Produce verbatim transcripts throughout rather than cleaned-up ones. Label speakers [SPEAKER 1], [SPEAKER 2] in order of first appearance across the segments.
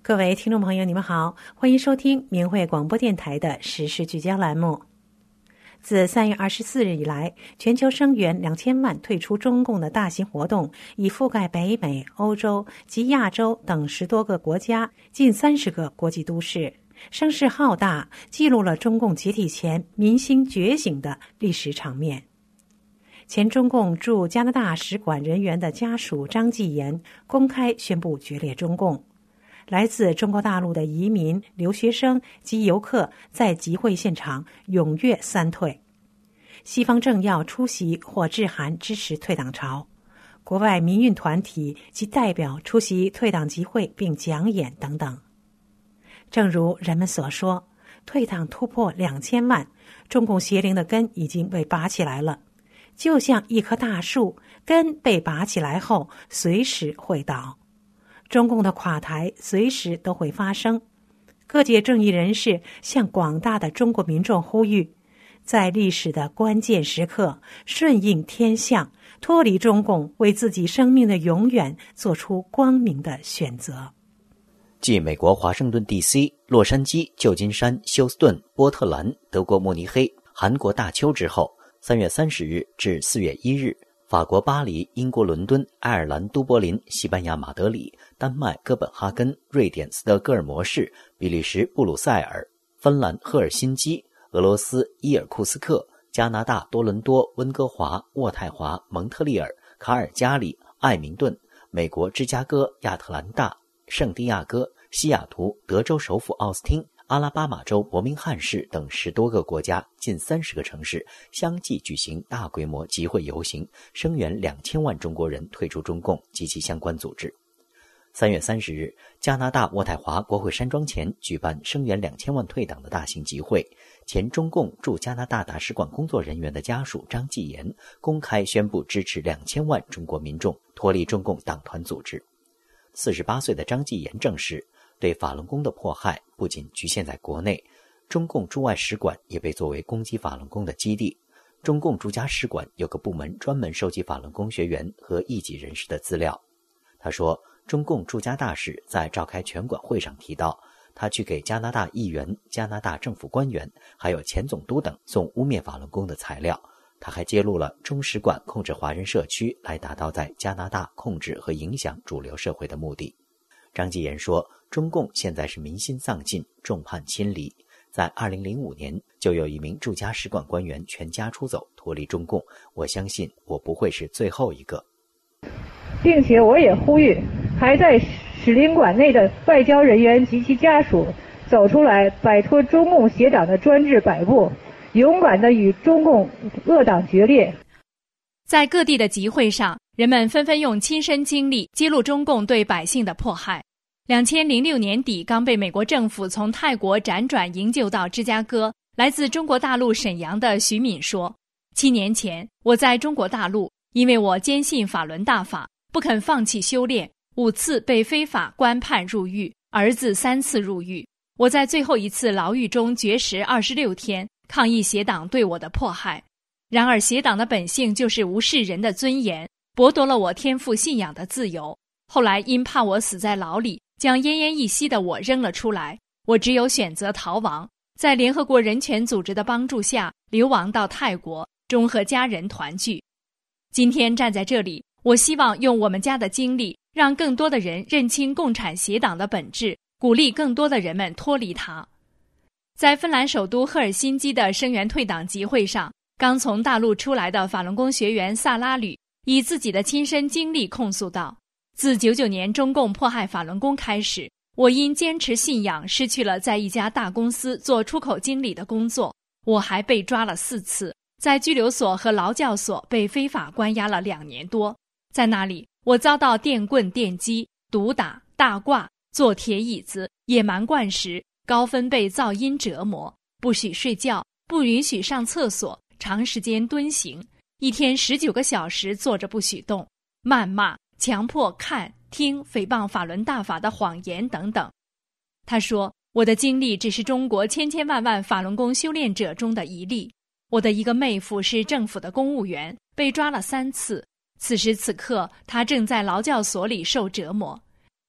[SPEAKER 1] 各位听众朋友，你们好，欢迎收听明慧广播电台的时事聚焦栏目。自三月二十四日以来，全球声援两千万退出中共的大型活动已覆盖北美、欧洲及亚洲等十多个国家，近三十个国际都市，声势浩大，记录了中共解体前民心觉醒的历史场面。前中共驻加拿大使馆人员的家属张继言公开宣布决裂中共。来自中国大陆的移民、留学生及游客在集会现场踊跃三退。西方政要出席或致函支持退党潮，国外民运团体及代表出席退党集会并讲演等等。正如人们所说，退党突破两千万，中共邪灵的根已经被拔起来了。就像一棵大树，根被拔起来后随时会倒。中共的垮台随时都会发生。各界正义人士向广大的中国民众呼吁，在历史的关键时刻顺应天象，脱离中共，为自己生命的永远做出光明的选择。
[SPEAKER 2] 继美国华盛顿 D C、 洛杉矶、旧金山、休斯顿、波特兰、德国慕尼黑、韩国大邱之后，三月三十日至四月一日，法国巴黎、英国伦敦、爱尔兰都柏林、西班牙马德里、丹麦哥本哈根、瑞典斯德哥尔摩市、比利时布鲁塞尔、芬兰赫尔辛基、俄罗斯伊尔库斯克、加拿大多伦多、温哥华、渥太华、蒙特利尔、卡尔加里、艾明顿、美国芝加哥、亚特兰大、圣地亚哥、西雅图、德州首府奥斯汀、阿拉巴马州伯明翰市等十多个国家近三十个城市相继举行大规模集会游行，声援两千万中国人退出中共及其相关组织。三月三十日，加拿大渥太华国会山庄前举办声援两千万退党的大型集会，前中共驻加拿大大使馆工作人员的家属张继言公开宣布支持两千万中国民众脱离中共党团组织。四十八岁的张继言证实，对法轮功的迫害不仅局限在国内，中共驻外使馆也被作为攻击法轮功的基地。中共驻加使馆有个部门专门收集法轮功学员和异己人士的资料。他说，中共驻加大使在召开全馆会上提到，他去给加拿大议员、加拿大政府官员还有前总督等送污蔑法轮功的材料。他还揭露了中使馆控制华人社区来达到在加拿大控制和影响主流社会的目的。张继言说，中共现在是民心丧尽，众叛亲离。在二零零五年，就有一名驻加使馆官员全家出走，脱离中共。我相信我不会是最后一个。
[SPEAKER 3] 并且我也呼吁，还在使领馆内的外交人员及其家属走出来，摆脱中共邪党的专制摆布，勇敢地与中共恶党决裂。
[SPEAKER 4] 在各地的集会上，人们纷纷用亲身经历揭露中共对百姓的迫害。两千零六年底刚被美国政府从泰国辗转营救到芝加哥，来自中国大陆沈阳的徐敏说，七年前我在中国大陆，因为我坚信法轮大法，不肯放弃修炼，五次被非法官判入狱，儿子三次入狱。我在最后一次牢狱中绝食二十六天，抗议邪党对我的迫害。然而邪党的本性就是无视人的尊严，剥夺了我天赋信仰的自由。后来因怕我死在牢里，将奄奄一息的我扔了出来，我只有选择逃亡，在联合国人权组织的帮助下流亡到泰国，终和家人团聚。今天站在这里，我希望用我们家的经历，让更多的人认清共产邪党的本质，鼓励更多的人们脱离它。在芬兰首都赫尔辛基的声援退党集会上，刚从大陆出来的法轮功学员萨拉吕以自己的亲身经历控诉道，自九九年中共迫害法轮功开始，我因坚持信仰失去了在一家大公司做出口经理的工作，我还被抓了四次，在拘留所和劳教所被非法关押了两年多。在那里，我遭到电棍电击、毒打、大挂、坐铁椅子、野蛮灌食、高分贝噪音折磨，不许睡觉，不允许上厕所，长时间蹲行，一天十九个小时坐着不许动，谩骂、强迫看、听诽谤法轮大法的谎言等等。他说，我的经历只是中国千千万万法轮功修炼者中的一例。我的一个妹夫是政府的公务员，被抓了三次，此时此刻他正在劳教所里受折磨。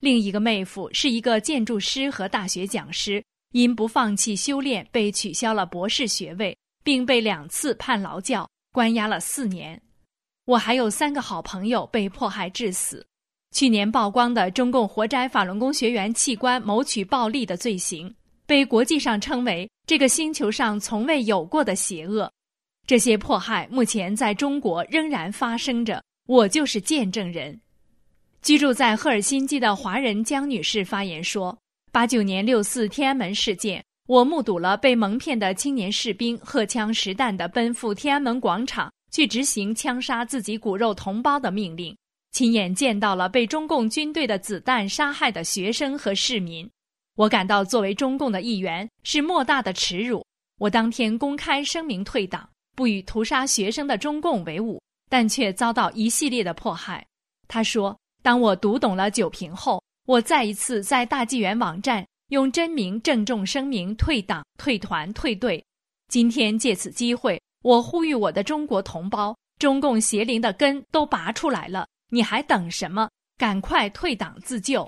[SPEAKER 4] 另一个妹夫是一个建筑师和大学讲师，因不放弃修炼被取消了博士学位，并被两次判劳教，关押了四年。我还有三个好朋友被迫害致死。去年曝光的中共活摘法轮功学员器官谋取暴利的罪行，被国际上称为这个星球上从未有过的邪恶。这些迫害目前在中国仍然发生着，我就是见证人。居住在赫尔辛基的华人江女士发言说，八九年六四天安门事件，我目睹了被蒙骗的青年士兵荷枪实弹地奔赴天安门广场去执行枪杀自己骨肉同胞的命令，亲眼见到了被中共军队的子弹杀害的学生和市民。我感到作为中共的一员是莫大的耻辱。我当天公开声明退党，不与屠杀学生的中共为伍，但却遭到一系列的迫害。他说，当我读懂了酒瓶后，我再一次在大纪元网站用真名郑重声明退党、退团、退队。今天借此机会，我呼吁我的中国同胞，中共邪灵的根都拔出来了，你还等什么？赶快退党自救。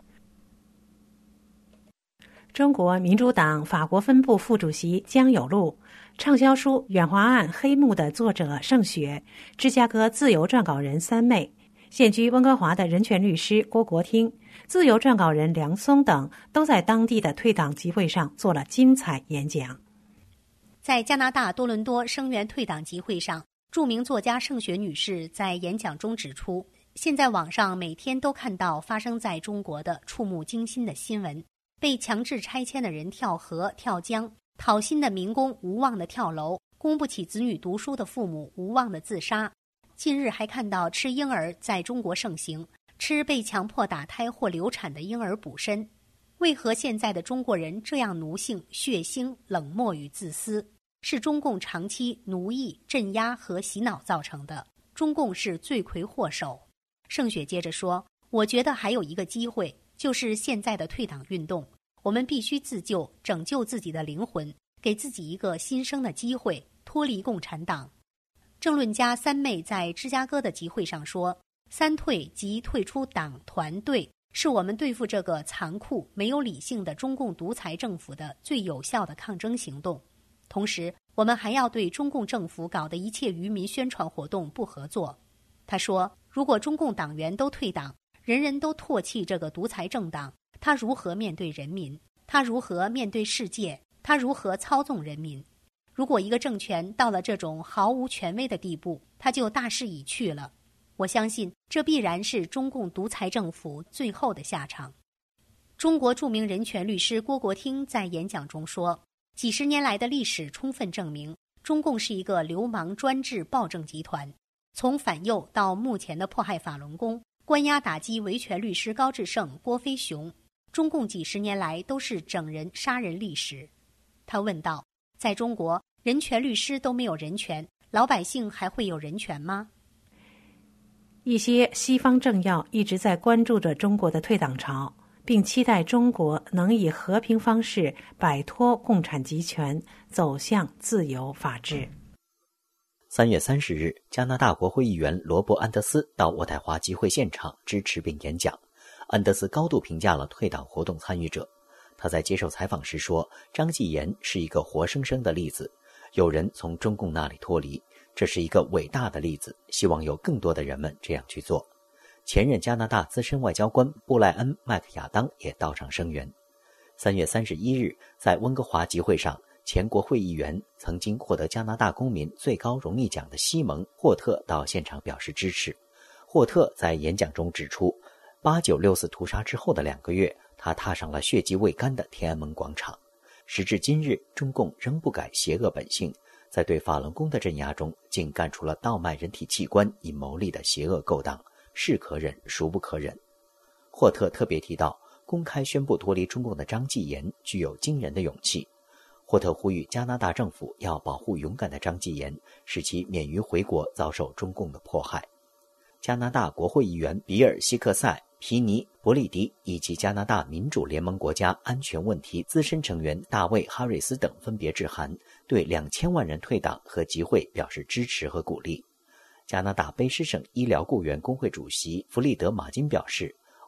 [SPEAKER 1] 中国民主党法国分部副主席江有路，畅销书《远华案黑幕》的作者盛雪，芝加哥自由撰稿人三妹，现居温哥华的人权律师郭国听，自由撰稿人梁松等，都在当地的退党集会上做了精彩演讲。
[SPEAKER 5] 在加拿大多伦多声援退党集会上，著名作家盛雪女士在演讲中指出，现在网上每天都看到发生在中国的触目惊心的新闻，被强制拆迁的人跳河跳江，讨薪的民工无望的跳楼，供不起子女读书的父母无望的自杀。近日还看到吃婴儿在中国盛行，吃被强迫打胎或流产的婴儿补身。为何现在的中国人这样奴性、血腥、冷漠与自私？是中共长期奴役、镇压和洗脑造成的，中共是罪魁祸首。盛雪接着说，我觉得还有一个机会，就是现在的退党运动，我们必须自救，拯救自己的灵魂，给自己一个新生的机会，脱离共产党。政论家三妹在芝加哥的集会上说，三退即退出党团队，是我们对付这个残酷、没有理性的中共独裁政府的最有效的抗争行动。同时，我们还要对中共政府搞的一切愚民宣传活动不合作。他说，如果中共党员都退党，人人都唾弃这个独裁政党，他如何面对人民？他如何面对世界？他如何操纵人民？如果一个政权到了这种毫无权威的地步，他就大势已去了。我相信这必然是中共独裁政府最后的下场。中国著名人权律师郭国听在演讲中说，几十年来的历史充分证明，中共是一个流氓专制暴政集团。从反右到目前的迫害法轮功、关押打击维权律师高志胜、郭飞雄，中共几十年来都是整人杀人历史。他问道，在中国，人权律师都没有人权，老百姓还会有人权吗？
[SPEAKER 1] 一些西方政要一直在关注着中国的退党潮，并期待中国能以和平方式摆脱共产集权，走向自由法治。
[SPEAKER 2] 三月三十日，加拿大国会议员罗伯·安德斯到渥太华集会现场支持并演讲。安德斯高度评价了退党活动参与者。他在接受采访时说，张继言是一个活生生的例子，有人从中共那里脱离，这是一个伟大的例子，希望有更多的人们这样去做。前任加拿大资深外交官布莱恩·麦克亚当也到场声援。三月三十一日，在温哥华集会上，前国会议员、曾经获得加拿大公民最高荣誉奖的西蒙·霍特到现场表示支持。霍特在演讲中指出，八九六四屠杀之后的两个月，他踏上了血迹未干的天安门广场。时至今日，中共仍不改邪恶本性，在对法轮功的镇压中，竟干出了倒卖人体器官以牟利的邪恶勾当，是可忍孰不可忍。霍特特别提到，公开宣布脱离中共的张继言具有惊人的勇气。霍特呼吁加拿大政府要保护勇敢的张继言，使其免于回国遭受中共的迫害。加拿大国会议员比尔·希克塞、皮尼·伯利迪以及加拿大民主联盟国家安全问题资深成员大卫·哈瑞斯等分别致函，对两千万人退党和集会表示支持和鼓励。加拿大卑诗省医疗雇员工会主席弗利德·马金表示，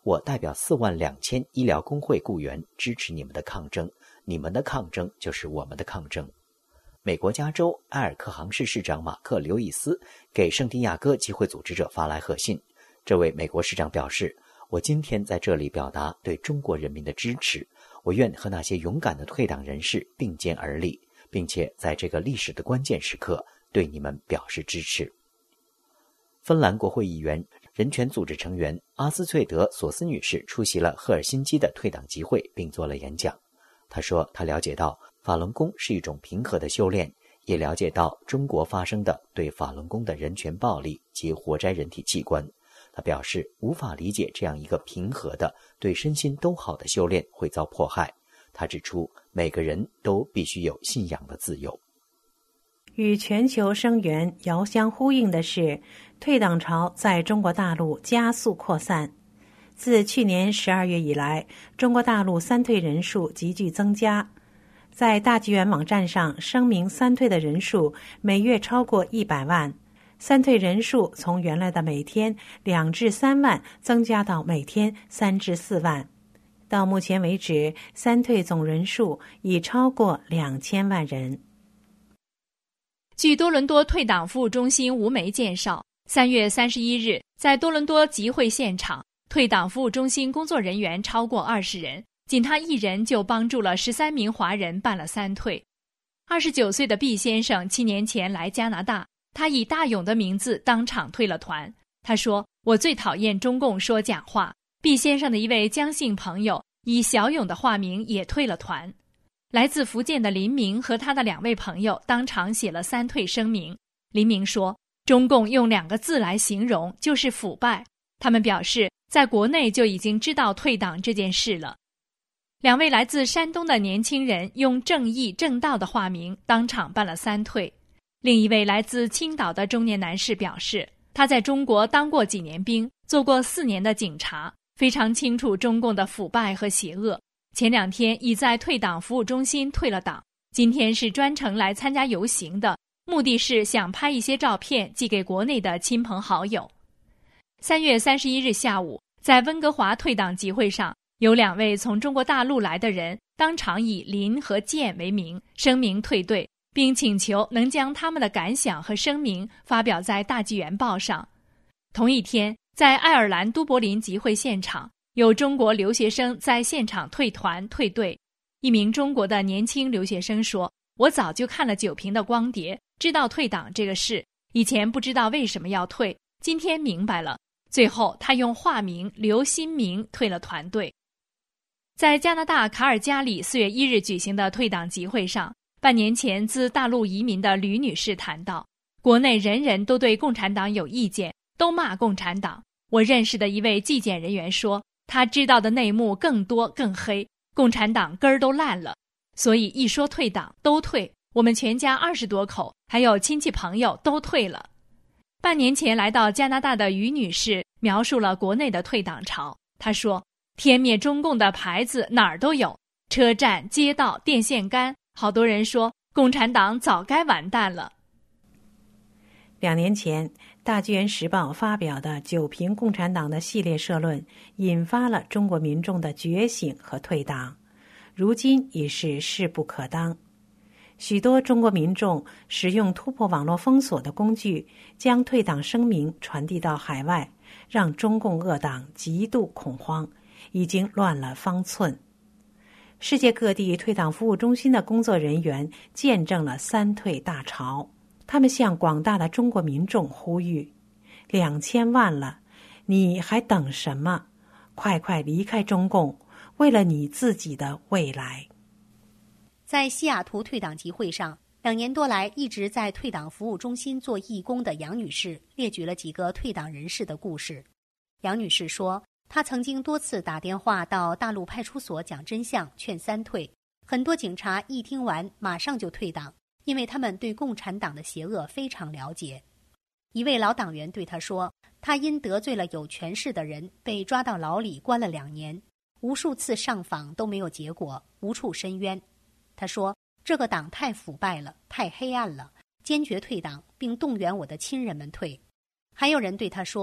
[SPEAKER 2] 我代表四万两千医疗工会雇员支持你们的抗争，你们的抗争就是我们的抗争。美国加州埃尔克杭市市长马克·刘易斯给圣地亚哥集会组织者发来贺信。这位美国市长表示，我今天在这里表达对中国人民的支持，我愿和那些勇敢的退党人士并肩而立，并且在这个历史的关键时刻对你们表示支持。芬兰国会议员、人权组织成员阿斯翠德·索斯女士出席了赫尔辛基的退党集会并做了演讲。她说，她了解到法轮功是一种平和的修炼，也了解到中国发生的对法轮功的人权暴力及活摘人体器官。她表示无法理解这样一个平和的、对身心都好的修炼会遭迫害。她指出，每个人都必须有信仰的自由。
[SPEAKER 1] 与全球声援遥相呼应的是，退党潮在中国大陆加速扩散。自去年十二月以来，中国大陆三退人数急剧增加。在大纪元网站上声明三退的人数每月超过一百万，三退人数从原来的每天两至三万增加到每天三至四万。到目前为止，三退总人数已超过两千万人。
[SPEAKER 4] 据多伦多退党服务中心吴梅介绍，三月三十一日，在多伦多集会现场，退党服务中心工作人员超过二十人，仅他一人就帮助了十三名华人办了三退。二十九岁的毕先生七年前来加拿大，他以大勇的名字当场退了团。他说，我最讨厌中共说假话。毕先生的一位江姓朋友以小勇的化名也退了团。来自福建的林明和他的两位朋友当场写了三退声明。林明说，中共用两个字来形容，就是腐败。他们表示，在国内就已经知道退党这件事了。两位来自山东的年轻人用正义正道的化名当场办了三退。另一位来自青岛的中年男士表示，他在中国当过几年兵，做过四年的警察，非常清楚中共的腐败和邪恶。前两天已在退党服务中心退了党，今天是专程来参加游行的，目的是想拍一些照片寄给国内的亲朋好友。三月三十一日下午，在温哥华退党集会上，有两位从中国大陆来的人当场以林和建为名声明退队，并请求能将他们的感想和声明发表在大纪元报上。同一天，在爱尔兰都柏林集会现场，有中国留学生在现场退团退队。一名中国的年轻留学生说，我早就看了酒瓶的光碟，知道退党这个事，以前不知道为什么要退，今天明白了。最后他用化名刘新明退了团队。在加拿大卡尔加里四月一日举行的退党集会上，半年前自大陆移民的吕女士谈到，国内人人都对共产党有意见，都骂共产党。我认识的一位纪检人员说，他知道的内幕更多更黑，共产党根儿都烂了，所以一说退党都退，我们全家二十多口还有亲戚朋友都退了。半年前来到加拿大的于女士描述了国内的退党潮。她说，天灭中共的牌子哪儿都有，车站、街道、电线杆，好多人说共产党早该完蛋了。
[SPEAKER 1] 两年前，大纪元时报发表的九评共产党的系列社论，引发了中国民众的觉醒和退党，如今已是势不可当。许多中国民众使用突破网络封锁的工具，将退党声明传递到海外，让中共恶党极度恐慌，已经乱了方寸。世界各地退党服务中心的工作人员见证了三退大潮，他们向广大的中国民众呼吁，两千万了，你还等什么？快快离开中共，为了你自己的未来。
[SPEAKER 5] 在西雅图退党集会上，两年多来一直在退党服务中心做义工的杨女士列举了几个退党人士的故事。杨女士说，她曾经多次打电话到大陆派出所讲真相，劝三退，很多警察一听完马上就退党，因为他们对共产党的邪恶非常了解。一位老党员对她说，她因得罪了有权势的人，被抓到牢里关了两年，无数次上访都没有结果，无处申冤。他说，这个党太腐败了，太黑暗了，坚决退党，并动员我的亲人们退。还有人对他说，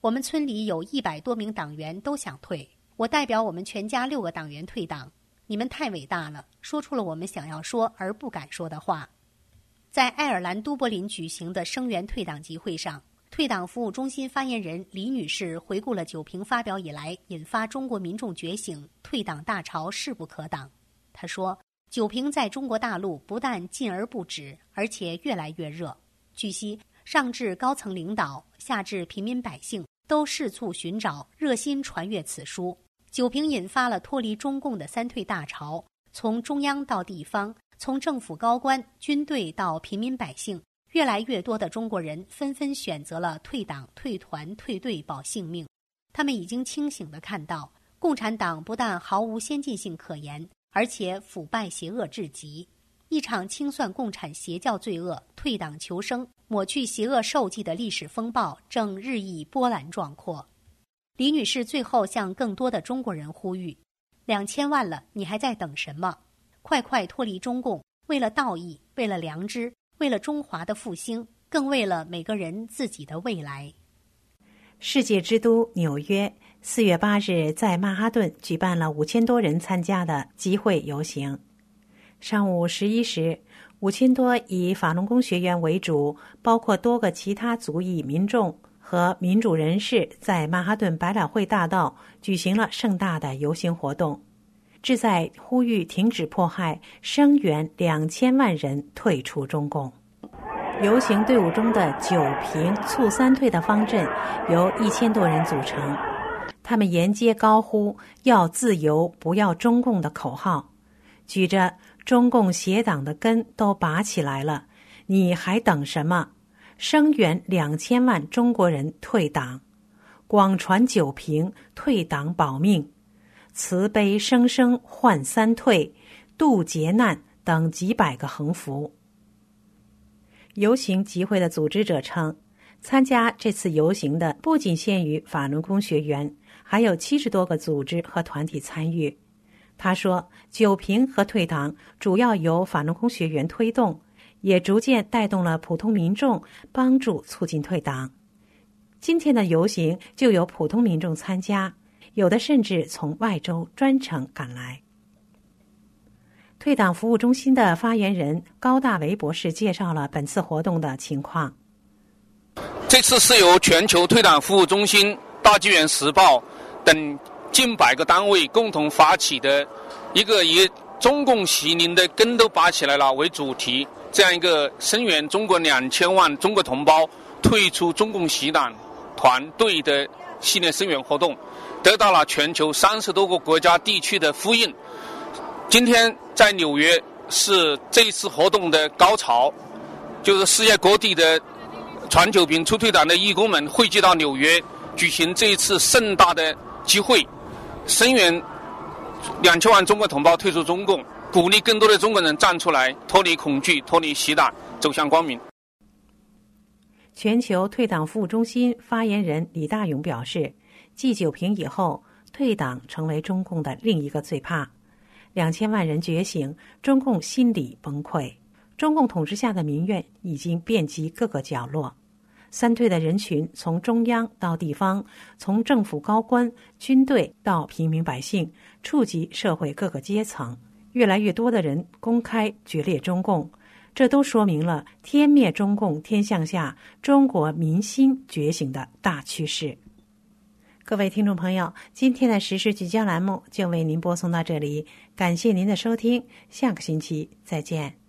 [SPEAKER 5] 我们村里有一百多名党员都想退，我代表我们全家六个党员退党。你们太伟大了，说出了我们想要说而不敢说的话。在爱尔兰都柏林举行的声援退党集会上，退党服务中心发言人李女士回顾了九平发表以来引发中国民众觉醒、退党大潮势不可挡。她说，九平在中国大陆不但进而不止，而且越来越热。据悉，上至高层领导，下至平民百姓，都试促寻找、热心传阅此书。九平引发了脱离中共的三退大潮，从中央到地方，从政府高官、军队到平民百姓，越来越多的中国人纷纷选择了退党、退团、退队保性命。他们已经清醒地看到，共产党不但毫无先进性可言，而且腐败邪恶至极。一场清算共产邪教罪恶、退党求生、抹去邪恶受迹的历史风暴正日益波澜壮阔。李女士最后向更多的中国人呼吁：两千万了，你还在等什么？快快脱离中共，为了道义，为了良知，为了中华的复兴，更为了每个人自己的未来。
[SPEAKER 1] 世界之都纽约四月八日在曼哈顿举办了五千多人参加的集会游行。上午十一时，五千多以法轮功学员为主，包括多个其他族裔民众和民主人士，在曼哈顿百老汇大道举行了盛大的游行活动，旨在呼吁停止迫害，声援两千万人退出中共。游行队伍中的九平促三退的方阵由一千多人组成，他们沿街高呼要自由不要中共的口号，举着中共邪党的根都拔起来了，你还等什么？声援两千万中国人退党，广传九平退党保命，慈悲生生换三退，渡劫难等几百个横幅。游行集会的组织者称，参加这次游行的不仅限于法轮功学员，还有七十多个组织和团体参与。他说，九平和退党主要由法轮功学员推动，也逐渐带动了普通民众，帮助促进退党。今天的游行就有普通民众参加，有的甚至从外州专程赶来。退党服务中心的发言人高大为博士介绍了本次活动的情况。
[SPEAKER 6] 这次是由全球退党服务中心、大纪元时报等近百个单位共同发起的一个以中共邪灵的根都拔起来了为主题，这样一个声援中国两千万中国同胞退出中共邪党团队的系列声援活动，得到了全球三十多个国家地区的呼应。今天在纽约是这一次活动的高潮，就是世界各地的传九平促退党的义工们汇集到纽约，举行这一次盛大的集会，声援两千万中国同胞退出中共，鼓励更多的中国人站出来，脱离恐惧，脱离邪党，走向光明。
[SPEAKER 1] 全球退党服务中心发言人李大勇表示，继九平以后，退党成为中共的另一个最怕。两千万人觉醒，中共心理崩溃，中共统治下的民怨已经遍及各个角落。三退的人群从中央到地方，从政府高官、军队到平民百姓，触及社会各个阶层，越来越多的人公开决裂中共，这都说明了天灭中共天向下，中国民心觉醒的大趋势。各位听众朋友，今天的时事聚焦栏目就为您播送到这里，感谢您的收听，下个星期再见。